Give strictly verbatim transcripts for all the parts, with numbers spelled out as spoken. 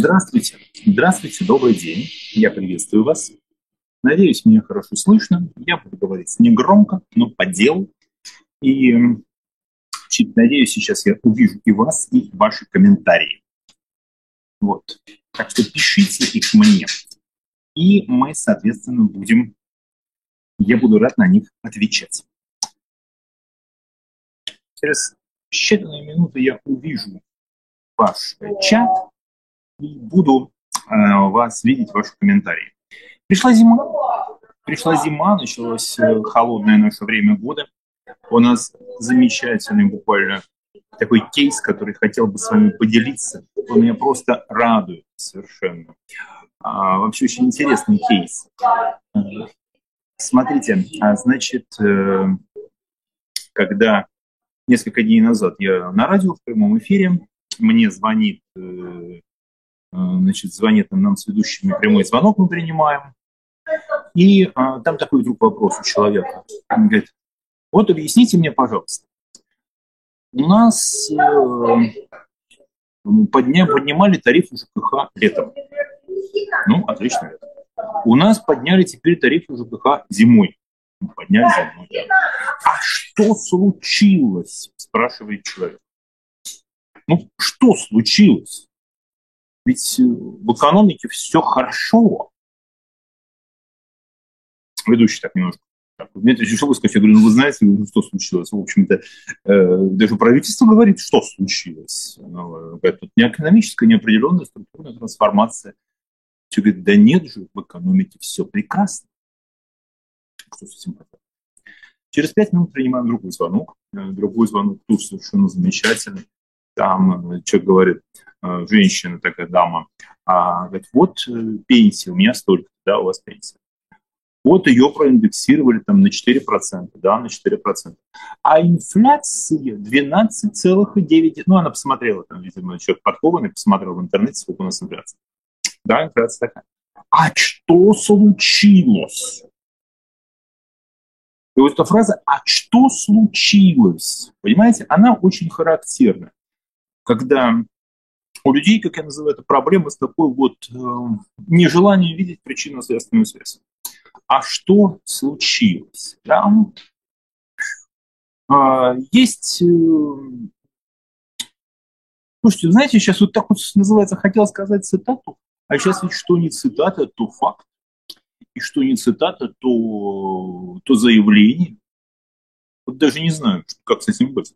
Здравствуйте. Здравствуйте, добрый день. Я приветствую вас. Надеюсь, меня хорошо слышно. Я буду говорить негромко, но по делу. И чуть надеюсь, сейчас я увижу и вас, и ваши комментарии. Вот. Так что пишите их мне. И мы, соответственно, будем... Я буду рад на них отвечать. Через считанные минуты я увижу ваш чат и буду э, вас видеть, ваши комментарии. Пришла зима. Пришла зима, началось э, холодное наше время года. У нас замечательный буквально такой кейс, который хотел бы с вами поделиться. Он меня просто радует совершенно. А, вообще очень интересный кейс. Смотрите, а, значит, э, когда несколько дней назад я на радио в прямом эфире, мне звонит, э, значит, звонит нам с ведущими, прямой звонок мы принимаем. И а, там такой вдруг вопрос у человека. Он говорит: вот объясните мне, пожалуйста, у нас э, подня, поднимали тарифы ЖКХ летом. Ну, отлично. У нас подняли теперь тарифы ЖКХ зимой. Подняли зимой, да. А что случилось? Спрашивает человек. Ну, что случилось? Ведь в экономике все хорошо. Ведущий так немножко. Мне это решил сказать, я говорю, ну вы знаете, ну, что случилось? В общем-то, э, даже правительство говорит, что случилось. Ну, это не экономическая, неопределенная структурная трансформация. Все говорит, да нет же, в экономике все прекрасно. Что с этим такое? Через пять минут принимаем другой звонок. Другой звонок тут совершенно замечательный. Там человек говорит, женщина такая, дама, а, говорит, вот пенсия, у меня столько, да, у вас пенсия. Вот ее проиндексировали там на четыре процента, да, на четыре процента. А инфляция двенадцать целых девять десятых. Ну, она посмотрела, там, видимо, человек подкованный, посмотрел в интернете, сколько у нас инфляция. Да, инфляция такая. А что случилось? И вот эта фраза «а что случилось?» Понимаете, она очень характерна. Когда у людей, как я называю это, проблема с такой вот э, нежеланием видеть причинно-следственную связь. А что случилось? Да? А, есть... Э, слушайте, знаете, сейчас вот так вот называется, хотел сказать цитату, а сейчас ведь что не цитата, то факт. И что не цитата, то, то заявление. Вот даже не знаю, как с этим быть.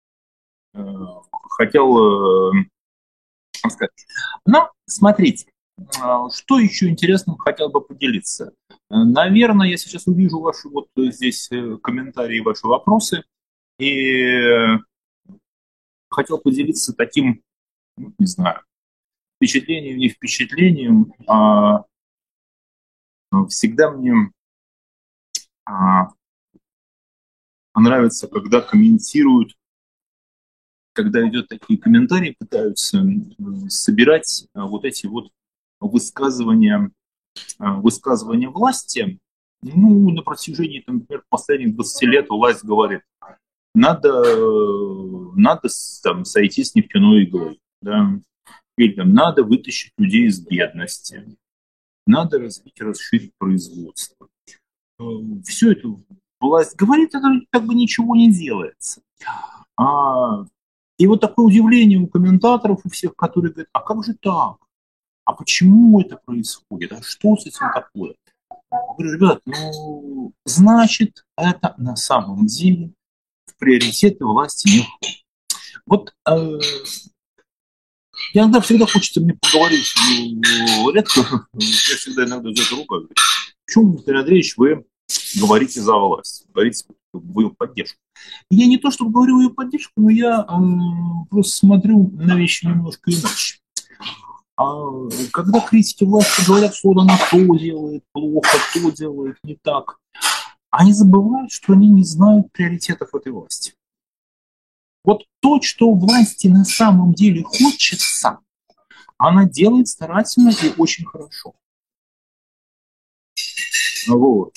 Хотел э, сказать. Но смотрите, что еще интересного хотел бы поделиться. Наверное, я сейчас увижу ваши вот здесь комментарии, ваши вопросы. И хотел поделиться таким, ну, не знаю, впечатлением, не впечатлением. А всегда мне а, нравится, когда комментируют, когда идет такие комментарии, пытаются собирать вот эти вот высказывания, высказывания власти. Ну, на протяжении, там, например, последних двадцати лет власть говорит, надо, надо там, сойти с нефтяной иглой, да? Или там, надо вытащить людей из бедности, надо развить, расширить производство. Все это власть говорит, это как бы ничего не делается. А, и вот такое удивление у комментаторов, у всех, которые говорят, а как же так? А почему это происходит? А что с этим такое? Я говорю, ребят, ну, значит, это на самом деле в приоритеты власти не входит. Вот э, иногда всегда хочется мне поговорить, ну, редко, я всегда иногда за это ругаю. Почему, Виктор Андреевич, вы говорите за власть, говорите в ее поддержку? Я не то, чтобы говорю ее поддержку, но я э, просто смотрю на вещи немножко иначе. А когда критики власти говорят, что она то делает плохо, то делает не так, они забывают, что они не знают приоритетов этой власти. Вот то, что власти на самом деле хочется, она делает старательно и очень хорошо. Вот.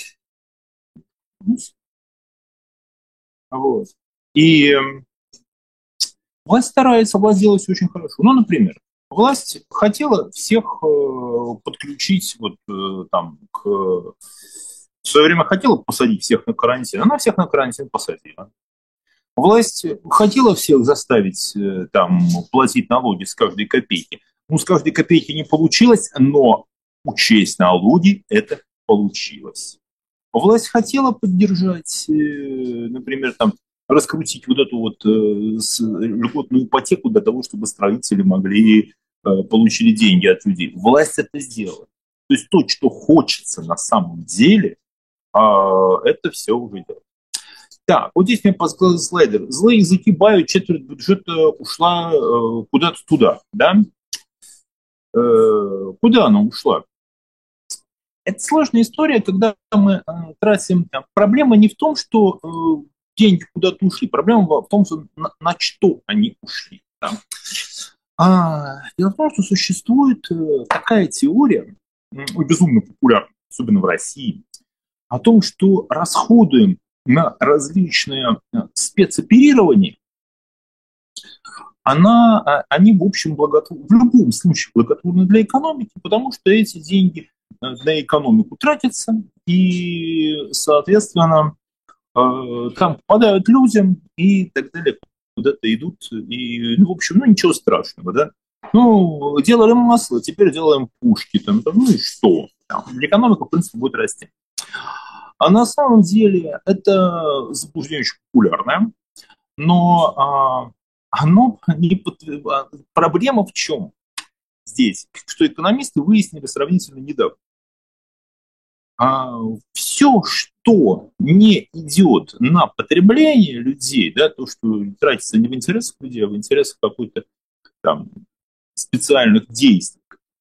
Вот. И власть старается, власть делает все очень хорошо. Ну, например, Власть хотела всех э, подключить вот э, там к... В свое время хотела посадить всех на карантин, она всех на карантин посадила. Власть хотела всех заставить э, там платить налоги с каждой копейки. Ну, с каждой копейки не получилось, но учесть налоги это получилось. Власть хотела поддержать, э, например, там, раскрутить вот эту вот э, с- льготную ипотеку для того, чтобы строители могли э, получили деньги от людей. Власть это сделала. То есть то, что хочется на самом деле, а, это все уже делает. Так, вот здесь мне подсказал слайдер. Злые языки бают, четверть бюджета ушла э, куда-то туда, да? Э, куда она ушла? Это сложная история, когда мы э, тратим... Там, проблема не в том, что э, деньги куда-то ушли, проблема в том, что на, на что они ушли. Да? А, дело в том, что существует э, такая теория, м, безумно популярна, особенно в России, о том, что расходы на различные э, спецоперирования, она, а, они, в общем, благотвор... в любом случае благотворны для экономики, потому что эти деньги э, на экономику тратятся, и, соответственно, э, там попадают людям и так далее, куда-то идут, и, ну, в общем, ну, ничего страшного, да. Ну, делали масло, теперь делаем пушки, там, там, ну и что? Там, экономика, в принципе, будет расти. А на самом деле это заблуждение очень популярное, но а, оно не подтвер- а, проблема в чем здесь? Что экономисты выяснили сравнительно недавно. А, все, что не идет на потребление людей, да, то, что тратится не в интересах людей, а в интересах какой-то там специальных действий,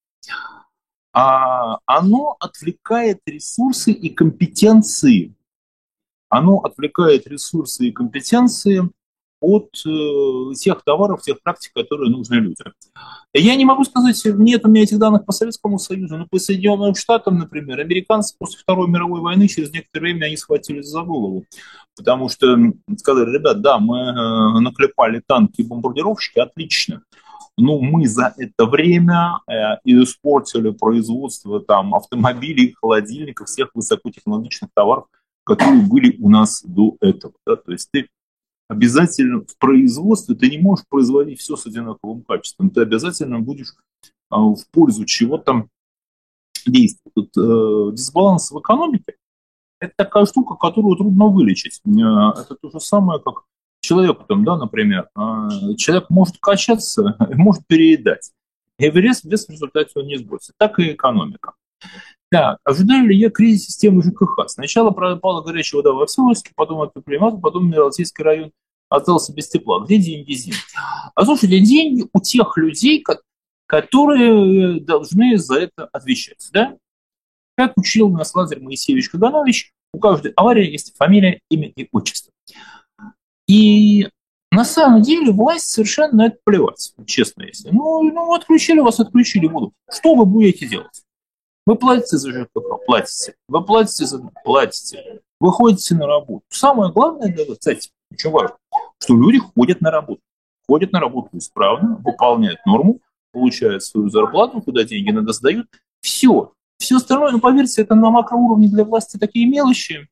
а оно отвлекает ресурсы и компетенции. Оно отвлекает ресурсы и компетенции от э, тех товаров, тех практик, которые нужны людям. Я не могу сказать, нет у меня этих данных по Советскому Союзу, но по Соединенным Штатам, например, американцы после Второй мировой войны через некоторое время они схватились за голову, потому что сказали, ребят, да, мы э, наклепали танки и бомбардировщики, отлично, но мы за это время э, испортили производство там, автомобилей, холодильников, всех высокотехнологичных товаров, которые были у нас до этого. Да? То есть ты обязательно в производстве ты не можешь производить все с одинаковым качеством. Ты обязательно будешь а, в пользу чего-то действовать. Тут, э, дисбаланс в экономике – это такая штука, которую трудно вылечить. Э, это то же самое, как человеку, там, да, например, э, человек может качаться, может переедать. И вес, вес в результате он не сбросит. Так и экономика. Так, ожидаю ли я кризис системы ЖКХ? Сначала пропала горячая вода во Всеволожске, потом от предпринимателя, потом Адмиралтейский район остался без тепла. Где деньги зим? А слушайте, деньги у тех людей, которые должны за это отвечать. Да? Как учил нас Лазарь Моисеевич Каганович, у каждой аварии есть фамилия, имя и отчество. И на самом деле власть совершенно на это плевать, честно если. Ну, ну отключили вас, отключили воду. Что вы будете делать? Вы платите за ЖКХ? Платите. Вы платите за... Платите. Вы ходите на работу. Самое главное для вас, кстати, очень важно, что люди ходят на работу. Ходят на работу исправно, выполняют норму, получают свою зарплату, куда деньги надо сдают. Все. Все остальное, ну, поверьте, это на макроуровне для власти такие мелочи.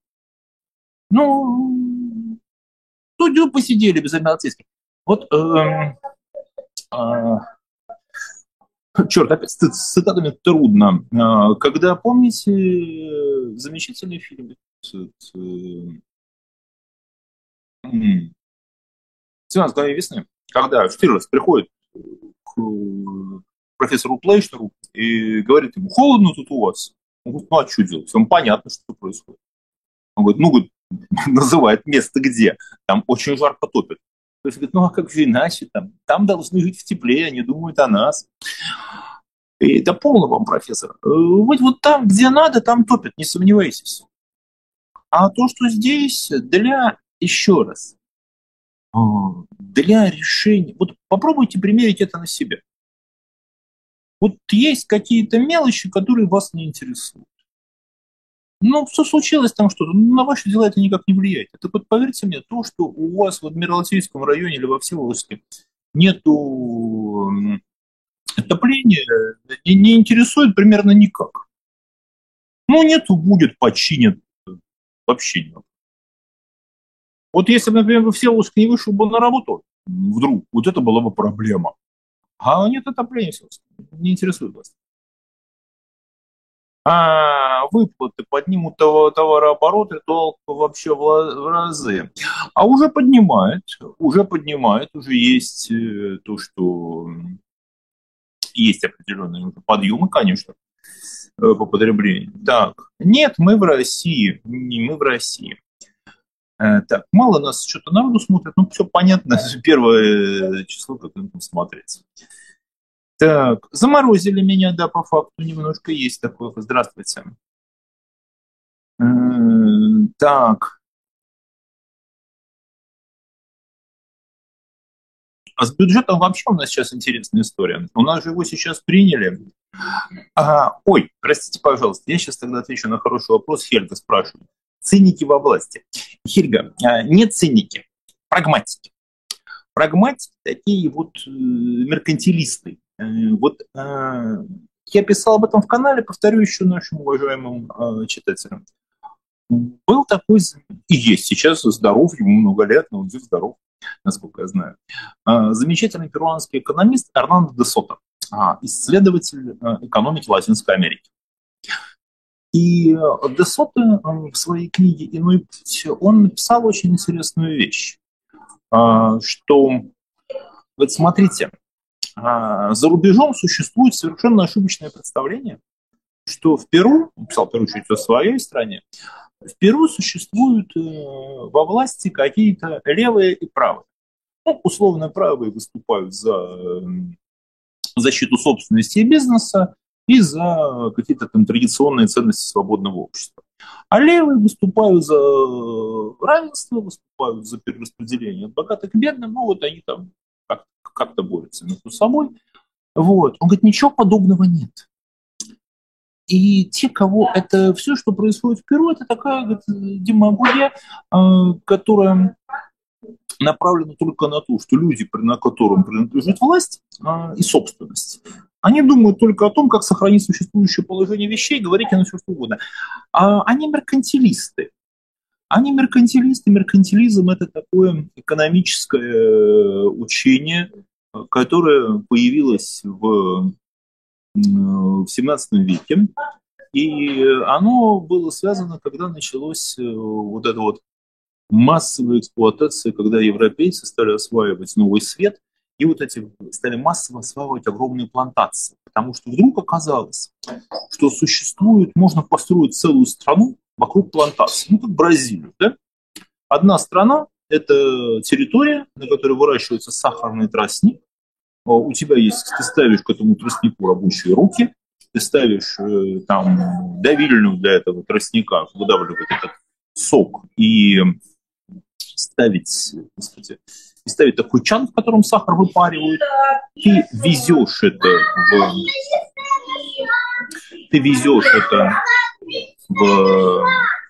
Ну, тут посидели без Адмиралтейских. Вот эм, э, черт, опять с цитатами трудно. А, когда, помните, замечательный фильм «семнадцать мгновений весны», когда Штирлиц приходит к профессору Плейшнеру и говорит ему, холодно тут у вас. Он говорит, ну а что делать? Вам понятно, что происходит. Он говорит, ну, говорит, называет место где. Там очень жарко топит. То есть, говорит, ну а как же иначе? Там, там должны жить в тепле, они думают о нас. И это полно вам, профессор. Вот, вот там, где надо, там топят, не сомневайтесь. А то, что здесь, для, еще раз, для решения, вот попробуйте примерить это на себя. Вот есть какие-то мелочи, которые вас не интересуют. Ну, что случилось там что-то, ну, на ваши дела это никак не влияет. Так вот, поверьте мне, то, что у вас в Адмиралтейском районе или во Всеволожске нету Отопление не, не интересует примерно никак. Ну, нету, будет, починят. Вообще нет. Вот если бы, например, Всеволожск не вышел бы на работу, вдруг, вот это была бы проблема. А нет отопления, собственно, не интересует вас. А выплаты поднимут того- товарооборот, долг вообще в ла- в разы. А уже поднимает, уже поднимает, уже есть э, то, что есть определенные уже подъемы, конечно, э, по потреблению. Так, нет, мы в России, не мы в России. Э, Так, мало нас что-то народу смотрит, ну все понятно, первое число, как им там смотреть. Так, заморозили меня, да, по факту немножко есть такое. Здравствуйте. М, Так, а с бюджетом вообще у нас сейчас интересная история. У нас же его сейчас приняли. Ага, ой, простите, пожалуйста, я сейчас тогда отвечу на хороший вопрос. Хельга спрашивает. Циники во власти. Хельга, а, не циники, прагматики. Прагматики такие вот э, меркантилисты. Э, Вот э, я писал об этом в канале, повторю еще нашим уважаемым э, читателям. Был такой, и есть сейчас, здоров, ему много лет, но он жив, здоров, насколько я знаю. А, Замечательный перуанский экономист Эрнандо де Сото, а, исследователь а, экономики Латинской Америки. И э, де Сото э, в своей книге «Иной путь» он написал очень интересную вещь, а, что, вот смотрите, а, за рубежом существует совершенно ошибочное представление, что в Перу, он писал в первую очередь о своей стране, в Перу существуют э, во власти какие-то левые и правые. Ну, условно правые выступают за э, защиту собственности и бизнеса и за какие-то там традиционные ценности свободного общества. А левые выступают за равенство, выступают за перераспределение от богатых к бедным, ну вот они там как- как-то борются между собой. Вот. Он говорит, ничего подобного нет. И те, кого это все, что происходит в Перу, это такая говорит, демагогия, э, которая направлена только на то, что люди, на которым принадлежит власть э, и собственность, они думают только о том, как сохранить существующее положение вещей, говорить на все что угодно. А они меркантилисты. Они меркантилисты. Меркантилизм – это такое экономическое э, учение, которое появилось в, в семнадцатом веке. И оно было связано, когда началось э, вот это вот массовая эксплуатация, когда европейцы стали осваивать новый свет, и вот эти стали массово осваивать огромные плантации. Потому что вдруг оказалось, что существует, можно построить целую страну вокруг плантаций. Ну, как Бразилию, да? Одна страна – это территория, на которой выращивается сахарный тростник. У тебя есть, ты ставишь к этому тростнику рабочие руки, ты ставишь э, там давильную для этого тростника, выдавливает этот сок и ставить, господи, и ставить такой чан, в котором сахар выпаривают. Ты везешь это в, ты везешь это в,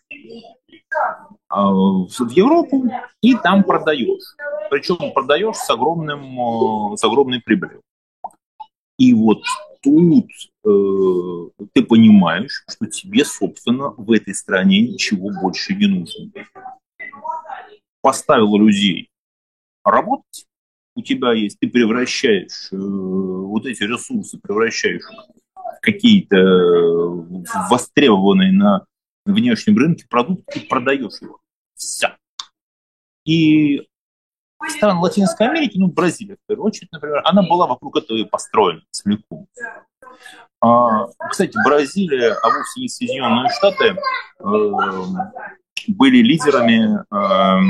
а, в Европу и там продаешь. Причем продаешь с, огромным, э, с огромной прибылью. И вот тут э, ты понимаешь, что тебе, собственно, в этой стране ничего больше не нужно. Поставил людей работать, у тебя есть, ты превращаешь э, вот эти ресурсы, превращаешь в какие-то э, востребованные на внешнем рынке продукты и продаешь его. Все. И стран Латинской Америки, ну, Бразилия в первую очередь, например, она была вокруг этого и построена целиком. А, кстати, Бразилия, а вовсе не Соединенные Штаты, э, были лидерами э,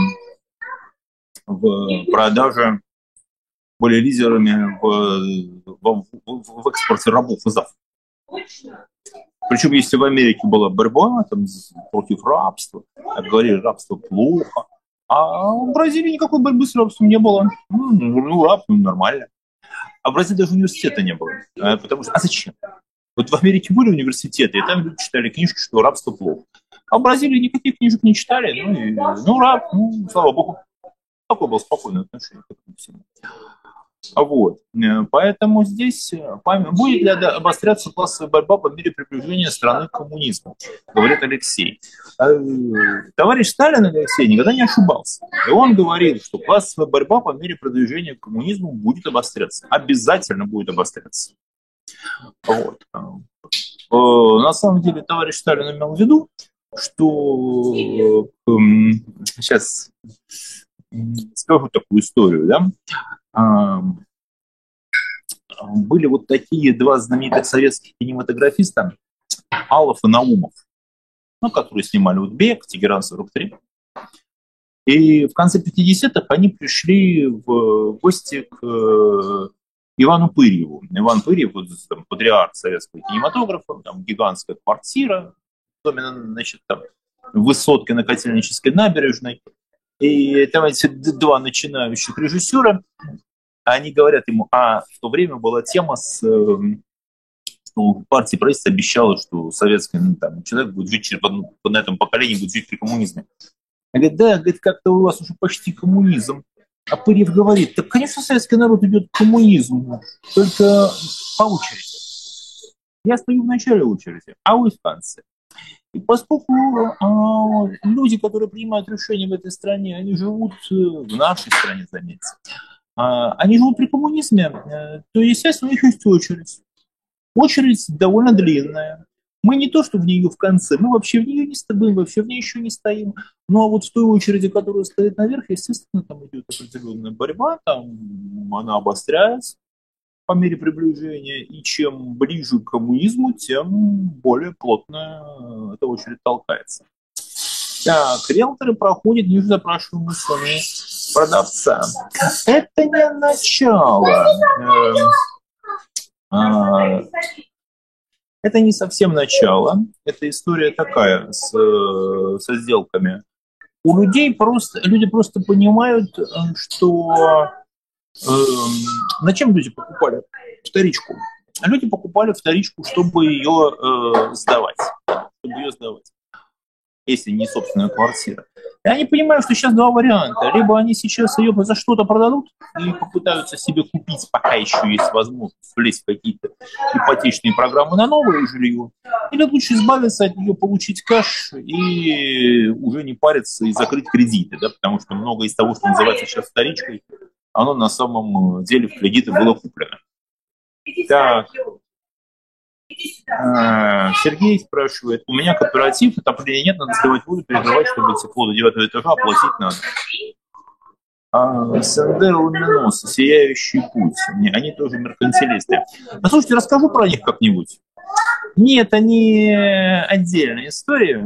в продаже, были лидерами в, в, в, в экспорте рабов из Африки. Причем, если в Америке была борьба там, против рабства, говорили, рабство плохо, а в Бразилии никакой борьбы с рабством не было. Ну, ну раб, ну, нормально. А в Бразилии даже университета не было. А, потому что, а зачем? Вот в Америке были университеты, и там люди читали книжки, что рабство плохо. А в Бразилии никаких книжек не читали. Ну, и, ну раб, ну, слава богу, такое было спокойное отношение к этому всему. Вот. Поэтому здесь будет ли обостряться классовая борьба по мере приближения страны к коммунизму, говорит Алексей. Товарищ Сталин, Алексей, никогда не ошибался. И он говорил, что классовая борьба по мере продвижения к коммунизму будет обостряться. Обязательно будет обостряться. Вот. На самом деле товарищ Сталин имел в виду, что сейчас скажу такую историю, да, были вот такие два знаменитых советских кинематографиста, Алов и Наумов, ну, которые снимали вот «Бег», «Тегеран сорок три». И в конце пятидесятых они пришли в гости к Ивану Пырьеву. Иван Пырьев, вот, там, патриарх советского кинематографа, там гигантская квартира, значит, там, в высотке на Котельнической набережной. И там эти два начинающих режиссера, они говорят ему, а в то время была тема с, что партия правительства обещала, что советский, ну, там, человек будет жить на этом поколении, будет жить при коммунизме. Они говорят, да, говорит, как-то у вас уже почти коммунизм. А Пырьев говорит, так, конечно, советский народ идет к коммунизму, только по очереди. Я стою в начале очереди, а вы в конце. И поскольку э, люди, которые принимают решения в этой стране, они живут э, в нашей стране, заметьте, э, они живут при коммунизме, э, то, естественно, у них есть очередь. Очередь довольно длинная. Мы не то, что в нее в конце, мы вообще в нее не стоим, вообще в ней еще не стоим. Ну а вот в той очереди, которая стоит наверх, естественно, там идет определенная борьба, там она обостряется по мере приближения, и чем ближе к коммунизму, тем более плотно эта очередь толкается. Так, риэлторы проходят ниже запрашиваемой суммы продавца. Это не начало. Это не совсем начало. Это история такая с, со сделками. У людей просто, люди просто понимают, что э, на чем люди покупали вторичку? Люди покупали вторичку, чтобы ее э, сдавать, чтобы ее сдавать, если не собственная квартира. И они понимают, что сейчас два варианта. Либо они сейчас ее за что-то продадут и попытаются себе купить, пока еще есть возможность влезть в какие-то ипотечные программы на новое жилье, или лучше избавиться от нее, получить кэш и уже не париться и закрыть кредиты, да, потому что много из того, что называется сейчас вторичкой, оно на самом деле в кредиты было куплено. Так. Сергей спрашивает, у меня кооператив, отопления нет, надо сливать воду, перекрывать, чтобы тепло до девятого этажа оплатить надо. А, Сендер Луминос, Сияющий путь, они тоже меркантилисты. Ну, слушайте, расскажу про них как-нибудь. Нет, они отдельная история,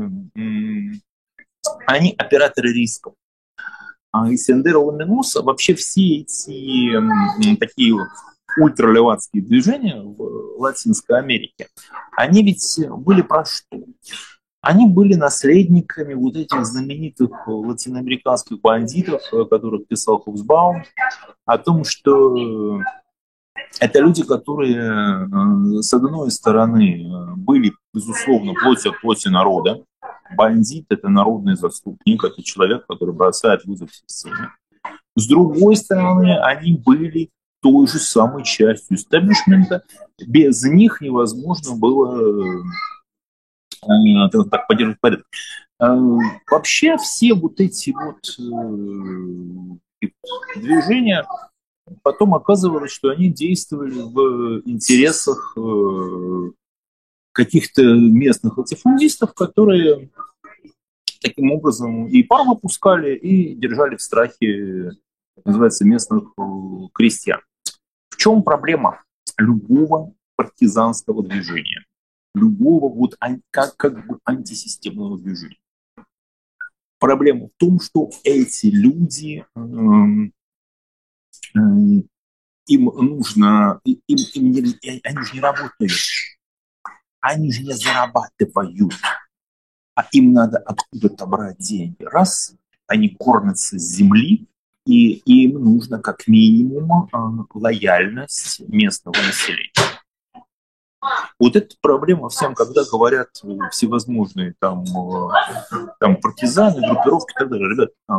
они операторы рисков. И Сендер Луминос, вообще все эти такие ультралевацкие движения в Латинской Америке, они ведь были про что? Они были наследниками вот этих знаменитых латиноамериканских бандитов, о которых писал Хобсбаум, о том, что это люди, которые, с одной стороны, были, безусловно, плотью от плоти народа. Бандит – это народный заступник, это человек, который бросает вызов системе. С другой стороны, они были той же самой частью истеблишмента. Без них невозможно было э, так поддерживать порядок. Э, вообще все вот эти вот э, движения, потом оказывалось, что они действовали в интересах э, каких-то местных латифундистов, которые таким образом и пар выпускали, и держали в страхе, называется, местных крестьян. В чем проблема любого партизанского движения, любого вот как, как бы антисистемного движения? Проблема в том, что эти люди, э, э, им нужно, им, им не, они же не работают, они же не зарабатывают, а им надо откуда-то брать деньги. Раз, они кормятся с земли, и им нужно как минимум лояльность местного населения. Вот эта проблема всем, когда говорят всевозможные там, там партизаны, группировки и так далее. Ребят,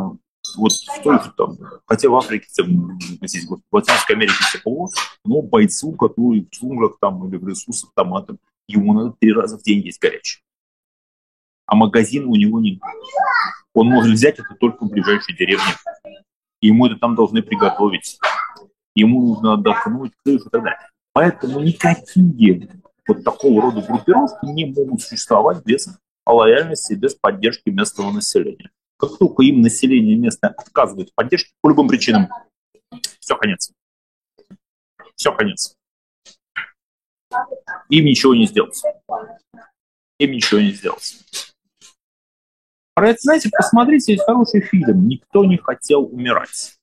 Вот столько там, хотя в Африке, там, здесь, вот, в Латинской Америке тепло, но бойцу, который в джунглях там или в лесу с автоматом, ему надо три раза в день есть горячее. А магазина у него нет. Он может взять это только в ближайшей деревне. И ему это там должны приготовить. Ему нужно отдохнуть, крышу и так далее. Поэтому никакие вот такого рода группировки не могут существовать без лояльности, без поддержки местного населения. Как только им население местное отказывает в поддержке по любым причинам, все, конец. Все, конец. Им ничего не сделать. Им ничего не сделать. Про это, знаете, посмотрите, есть хороший фильм «Никто не хотел умирать».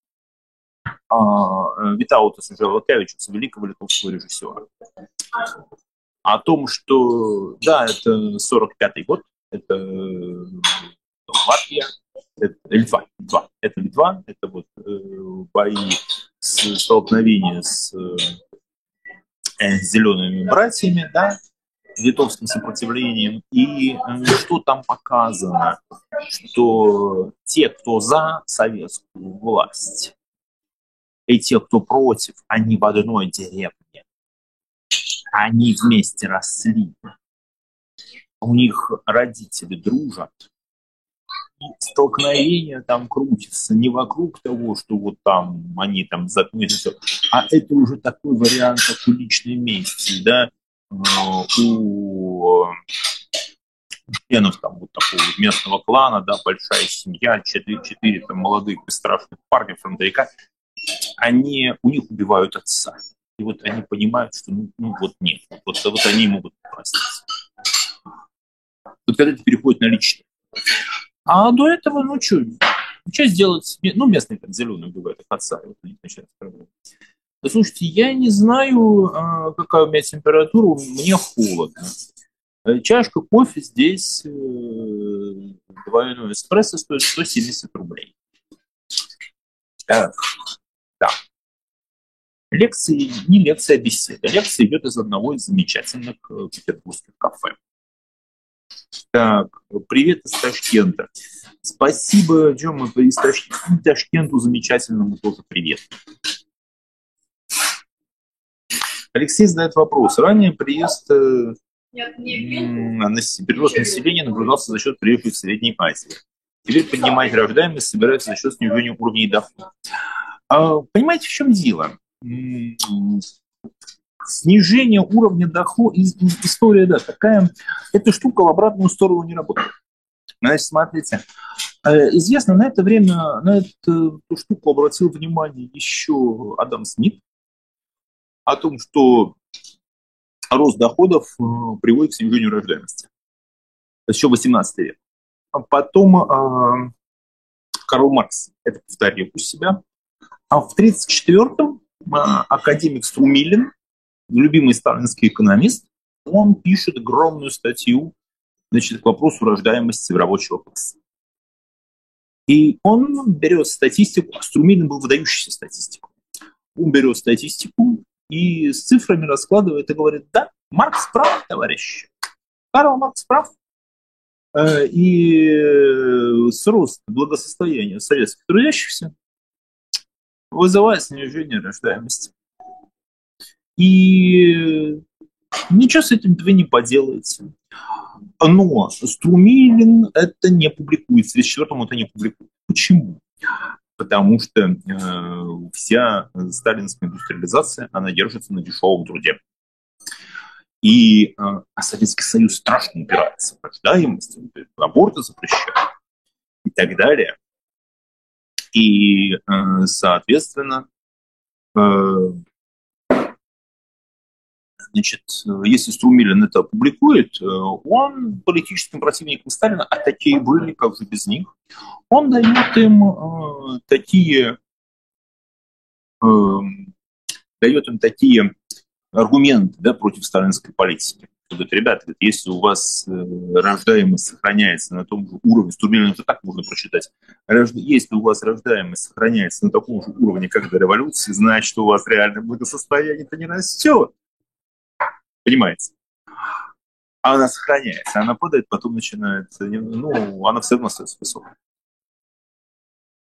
А, Витаута Сужелакевича, великого литовского режиссера. О том, что, да, это сорок пятый год, это Латвия, это Литва, Литва, это Литва, это вот э, бои, с, столкновения с э, зелеными братьями, да, литовским сопротивлением, и э, что там показано, что те, кто за советскую власть, и те, кто против, они в одной деревне, они вместе росли, у них родители дружат, и столкновение там крутится не вокруг того, что вот там они там закончатся, а это уже такой вариант, как у личной мести, да, у членов там вот такого местного клана, да, большая семья, четыре, четыре там молодых бесстрашных парня, фронтовика, они, у них убивают отца. И вот они понимают, что ну, ну вот нет, вот, вот они могут проститься. Вот когда это переходит на личное. А до этого, ну что, что сделать? Ну, местные там зеленые убивают их отца, и вот у них начинается проблема. Да слушайте, я не знаю, какая у меня температура, мне холодно. Чашка кофе здесь двойной эспрессо стоит сто семьдесят рублей. Так, да. Лекции, не лекция, а беседа. Лекция идет из одного из замечательных петербургских кафе. Так, привет из Ташкента. Спасибо, Джома, из Ташкента, Ташкенту замечательному тоже привет. Алексей задает вопрос. Ранее приезд, э, прирост населения наблюдался за счет приезжих в Средней Азии. Теперь поднимать рождаемость собирается за счет снижения уровней дохода. А, понимаете, в чем дело? Снижение уровня дохода, история, да, такая, эта штука в обратную сторону не работает. Значит, смотрите, известно, на это время, на эту штуку обратил внимание еще Адам Смит, о том, что рост доходов приводит к снижению рождаемости. Еще восемнадцатый век. Потом Карл Маркс это повторил у себя. А в тридцать четвёртом академик Струмилин, любимый сталинский экономист, он пишет огромную статью, значит, к вопросу рождаемости рабочего класса. И он берет статистику, Струмилин был выдающийся статистик. Он берет статистику и с цифрами раскладывает и говорит, да, Маркс прав, товарищ. Карл Маркс прав. И с рост благосостояния советских трудящихся вызывает снижение рождаемости. И ничего с этим вы не поделаете. Но Струмилин это не публикует, в тридцать четвёртом это не публикует. Почему? Потому что э, вся сталинская индустриализация, она держится на дешевом труде. И э, а Советский Союз страшно упирается в рождаемость, аборты запрещают и так далее. И, э, соответственно, э, значит, если Струмилин это опубликует, он политическим противникам Сталина, а такие были, как же без них, он дает им э, такие, э, дает им такие аргументы, да, против сталинской политики. Говорит, ребята, если у вас рождаемость сохраняется на том же уровне, Струмилин это так можно прочитать, если у вас рождаемость сохраняется на таком же уровне, как до революции, значит, у вас реальное благосостояние-то не растет. Понимаете? А она сохраняется, она падает, потом начинает, ну, она все равно остается высокой.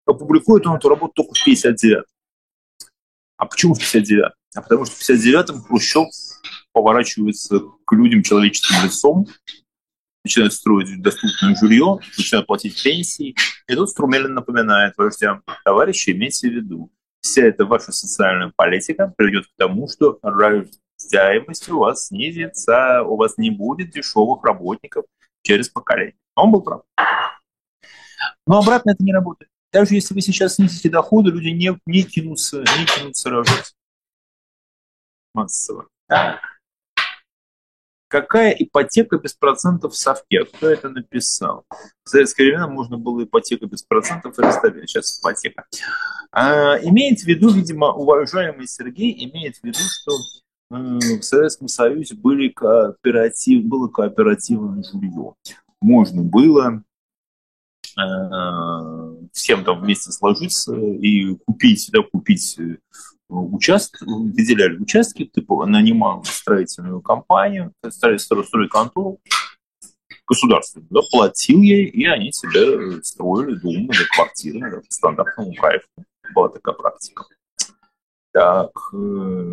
опубликует он эту работу только в пятьдесят девятом. А почему в пятьдесят девятом? А потому что в пятьдесят девятом Хрущев поворачивается к людям человеческим лицом, начинают строить доступное жилье, начинают платить пенсии. И тут Струмелин напоминает вождям: товарищи, имейте в виду, вся эта ваша социальная политика приведет к тому, что рождаемость у вас снизится, у вас не будет дешевых работников через поколение. Он был прав. Но обратно это не работает. Даже если вы сейчас снизите доходы, люди не, не кинутся, не кинутся рожать массово. Так. Какая ипотека без процентов в совке? Кто это написал? В советское время можно было ипотека без процентов и расставить. Сейчас ипотека. А, имеет в виду, видимо, уважаемый Сергей, имеет в виду, что э, в Советском Союзе были кооператив, было кооперативное жилье. Можно было э, всем там вместе сложиться и купить, да, купить участки, выделяли участки, ты нанимал строительную компанию, стройконтору государственную, да, платил ей, и они себе строили дома или квартиры, да, по стандартному проекту. Была такая практика. Так, э,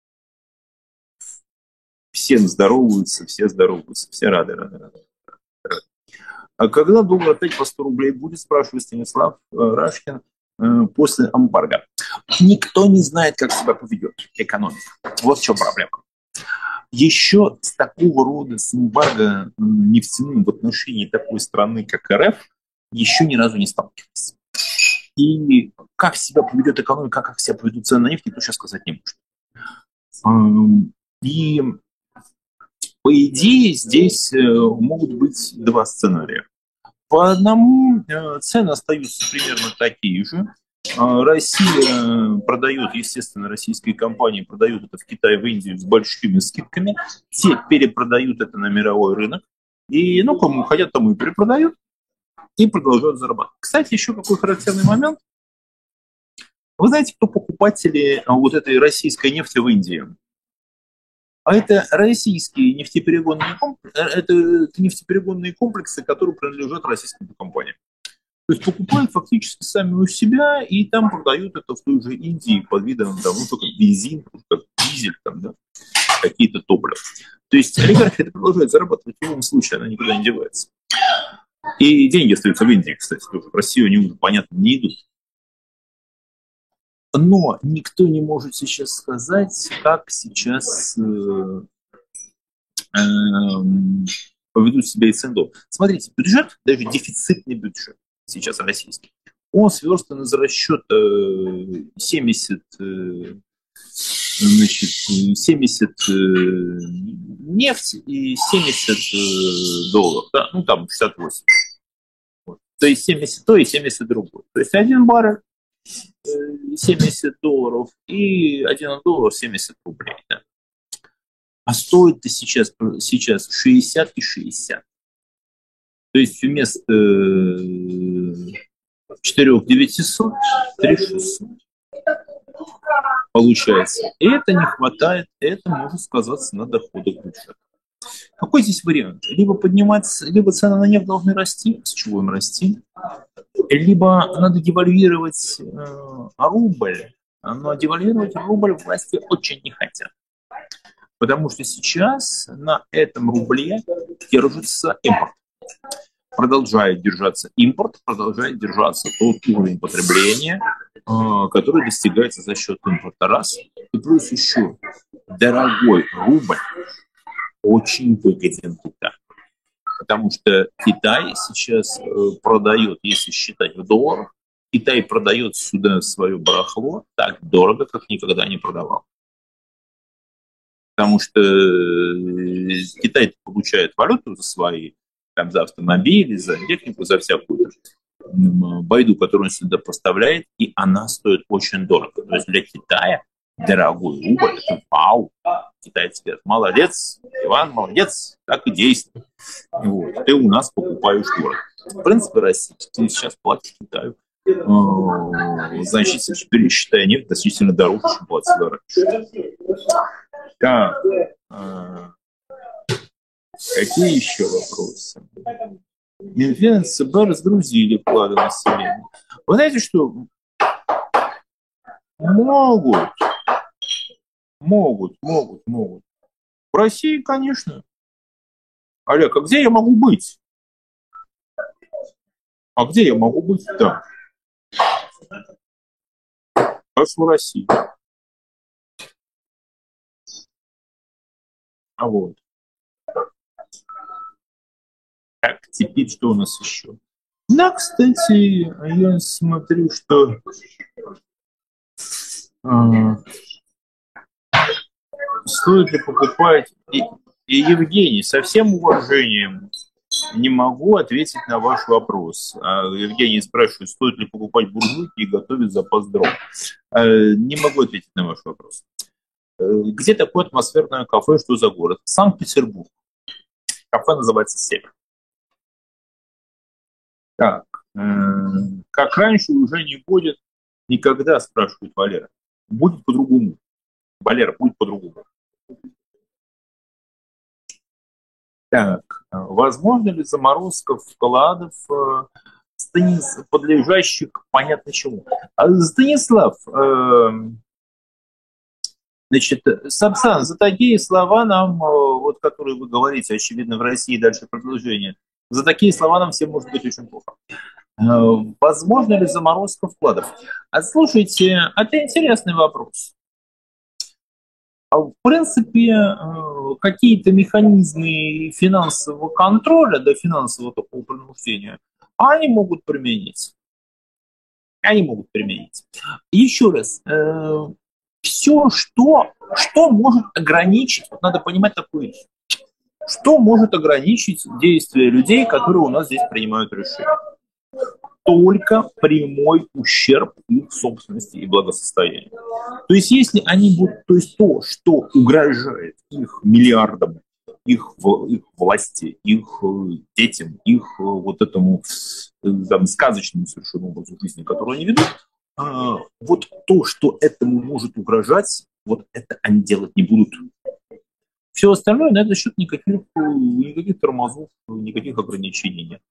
все здороваются, все здороваются, все рады, рады, рады. рады. А когда доллар опять по сто рублей будет, спрашивает Станислав Рашкин, после эмбарго. Никто не знает, как себя поведет экономика. Вот в чем проблема. Еще с такого рода, с эмбарго нефтяным в отношении такой страны, как РФ, еще ни разу не сталкивались. И как себя поведет экономика, как себя поведут цены на нефть, никто сейчас сказать не может. И по идее здесь могут быть два сценария. По одному цены остаются примерно такие же. Россия продает, естественно, российские компании продают это в Китай, в Индию с большими скидками. Те перепродают это на мировой рынок. И, ну, кому хотят, тому и перепродают. И продолжают зарабатывать. Кстати, еще какой характерный момент. Вы знаете, кто покупатели вот этой российской нефти в Индии? А это российские нефтеперегонные комплексы, это нефтеперегонные комплексы, которые принадлежат российским компаниям. То есть покупают фактически сами у себя и там продают это в той же Индии под видом, там, ну, только бензин, как дизель, там, да, какие-то топлива. То есть олигархия это продолжает зарабатывать, в любом случае она никуда не девается. И деньги остаются в Индии, кстати, тоже. В Россию они уже, понятно, не идут. Но никто не может сейчас сказать, как сейчас э, э, поведут себя и ЦНДО. Смотрите, бюджет, даже дефицитный бюджет сейчас российский, он сверстан из расчета семьдесят, значит, семьдесят нефть и семьдесят долларов, да? Ну там шестьдесят восемь. Вот. То есть семьдесят то и семьдесят другое. То есть один баррель семьдесят долларов и один доллар семьдесят рублей. Да? А стоит-то сейчас, сейчас шестьдесят и шестьдесят. То есть вместо четыре тысячи девятьсот три тысячи шестьсот получается. И это не хватает, это может сказаться на доходах бюджета. Какой здесь вариант? Либо поднимать, либо цены на нефть должны расти, с чего им расти, либо надо девальвировать э, рубль, но девальвировать рубль власти очень не хотят. Потому что сейчас на этом рубле держится импорт. Продолжает держаться импорт, продолжает держаться тот уровень потребления, э, который достигается за счет импорта, раз. И плюс еще дорогой рубль очень выгоден Китаю. Потому что Китай сейчас э, продает, если считать в долларах, Китай продает сюда свое барахло так дорого, как никогда не продавал. Потому что Китай получает валюту за свои, там, за автомобили, за технику, за всякую байду, которую он сюда поставляет, и она стоит очень дорого. То есть для Китая дорогой рубль – это вау. Китайцы говорят: молодец, Иван, молодец, так и действуй. Вот. Ты у нас покупаешь дорого. В принципе, Россия сейчас платит Китаю э, значительно, пересчитая нефть, значительно дороже, чем платила раньше. Так, э, какие еще вопросы? Минфин и ЦБ разгрузили вклады населения. Вы знаете, что могут, могут, могут, могут. В России, конечно. Олег, а где я могу быть? А где я могу быть? Да. Конечно, в России. А вот. Так, теперь что у нас еще? Да, кстати, я смотрю, что а, стоит ли покупать... И, и Евгений, со всем уважением, не могу ответить на ваш вопрос. А, Евгений спрашивает, стоит ли покупать буржуйки и готовить запас дров. А, не могу ответить на ваш вопрос. А, где такое атмосферное кафе, что за город? Санкт-Петербург. Кафе называется «Север». Так, э, как раньше уже не будет никогда, спрашивает Валера. Будет по-другому. Валера, будет по-другому. Так, э, возможно ли заморозка вкладов, э, Станис... подлежащих понятно чему? А, Станислав, э, значит, Сапсан, за такие слова нам, э, вот которые вы говорите, очевидно, в России дальше продолжение, за такие слова нам всем может быть очень плохо. Э, возможно ли заморозка вкладов? А слушайте, это интересный вопрос. А В принципе, э, какие-то механизмы финансового контроля, да, финансового такого принуждения, они могут применить. Они могут применить. Еще раз, э, все, что, что может ограничить, вот надо понимать такую вещь, что может ограничить действия людей, которые у нас здесь принимают решения? Только прямой ущерб их собственности и благосостоянию. То есть, если они будут, то есть то, что угрожает их миллиардам, их, их власти, их э, детям, их э, вот этому э, там, сказочному совершенно образу жизни, который они ведут, а, вот то, что этому может угрожать, вот это они делать не будут. Все остальное на этот счет никаких, э, никаких тормозов, никаких ограничений нет.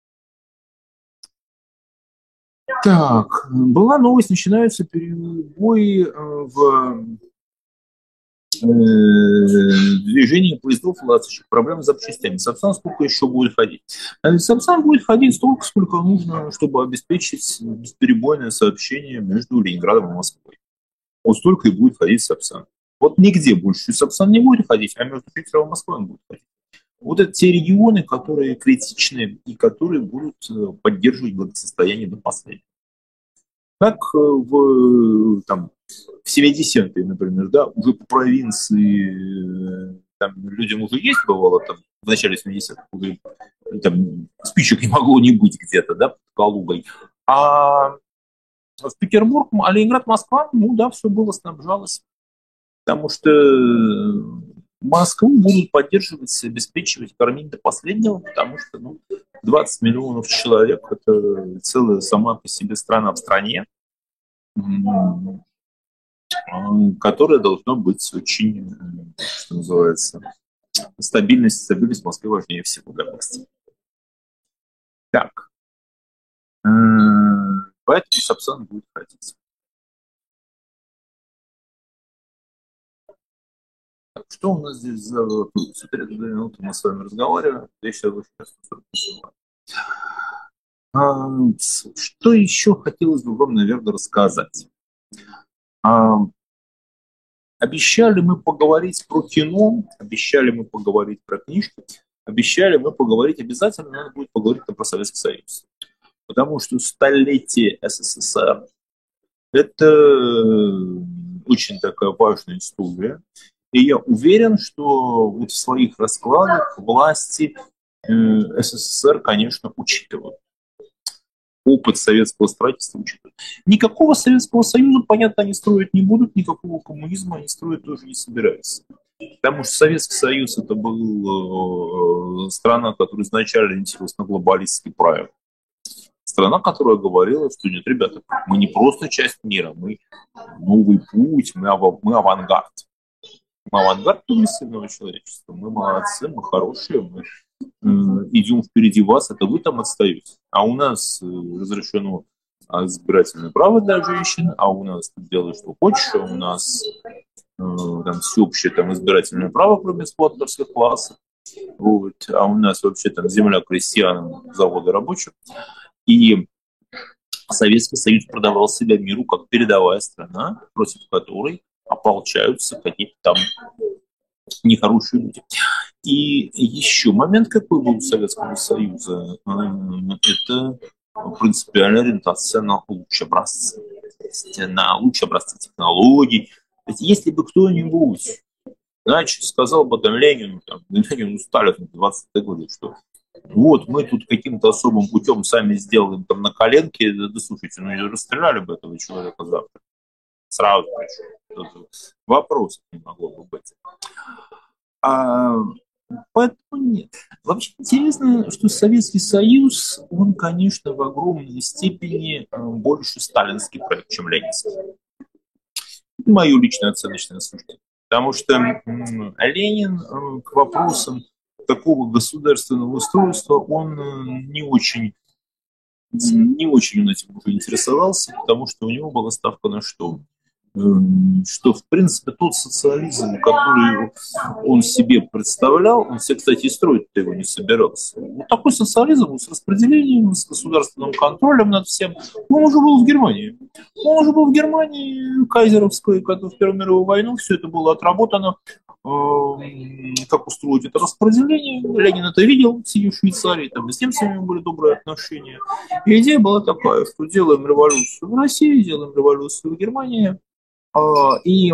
Так, была новость, начинаются перебои э, в э, движении поездов ласточек, проблемы с запчастями. Сапсан сколько еще будет ходить? Э, Сапсан будет ходить столько, сколько нужно, чтобы обеспечить бесперебойное сообщение между Ленинградом и Москвой. Вот столько и будет ходить Сапсан. Вот нигде больше Сапсан не будет ходить, а между Питером и Москвой он будет ходить. Вот это те регионы, которые критичны и которые будут э, поддерживать благосостояние до последнего. Как э, в, там, в семидесятые, например, да, уже по провинции э, там, людям уже есть, бывало, там, в начале семидесятых, уже там, спичек не могло не быть где-то, да, под Калугой. А в Петербург, а Ленинград, Москва, ну да, все было, снабжалось. Потому что Москву будут поддерживать, обеспечивать, кормить до последнего, потому что ну, двадцать миллионов человек – это целая сама по себе страна в стране, которая должна быть очень, что называется, стабильность, стабильность в Москве важнее всего, допустим. Так, поэтому Сапсан будет ходить. Так, что у нас здесь за тридцать две минуты мы с вами разговариваем? Я сейчас а, что еще хотелось бы вам, наверное, рассказать? А, обещали мы поговорить про кино, обещали мы поговорить про книжки, обещали мы поговорить, обязательно надо будет поговорить про Советский Союз. Потому что столетие СССР – это очень такая важная история. И я уверен, что вот в своих раскладах власти э, СССР, конечно, учитывают. Опыт советского строительства учитывают. Никакого Советского Союза, понятно, они строить не будут, никакого коммунизма они строить тоже не собираются. Потому что Советский Союз – это был э, страна, которая изначально ориентировалась на глобалистский проект. Страна, которая говорила, что нет, ребята, мы не просто часть мира, мы новый путь, мы, ав- мы авангард. Мы авангард прогрессивного человечества, мы молодцы, мы хорошие, мы идем впереди вас, это вы там отстаете. А у нас разрешено избирательное право для женщин, а у нас ты делаешь, что хочешь, а у нас там всеобщее там, избирательное право, кроме складских классов, вот, а у нас вообще там земля крестьянам, заводы рабочих. И Советский Союз продавал себя миру как передовая страна, против которой ополчаются какие-то там нехорошие люди. И еще момент какой был у Советского Союза, это принципиальная ориентация на лучшие образцы, на лучшие образцы технологий. Ведь если бы кто-нибудь, значит, сказал бы там Ленину, там, Ленину Сталину в двадцатые годы, что вот мы тут каким-то особым путем сами сделаем там на коленке, да, да слушайте, ну и расстреляли бы этого человека завтра. Сразу причем. Вопросов не могло бы быть. А, поэтому нет. Вообще интересно, что Советский Союз, он, конечно, в огромной степени больше сталинский проект, чем ленинский. Это мое личное оценочное суждение. Потому что Ленин к вопросам такого государственного устройства, он не очень, не очень он этим уже интересовался, потому что у него была ставка на что? Что, в принципе, тот социализм, который он себе представлял, он себе, кстати, и строить-то его не собирался. Вот такой социализм с распределением, с государственным контролем над всем, он уже был в Германии. Он уже был в Германии кайзеровской, когда в Первую мировую войну все это было отработано, как устроить это распределение. Ленин это видел, сидя в Швейцарии, там и с немцами были добрые отношения. И идея была такая, что делаем революцию в России, делаем революцию в Германии, И,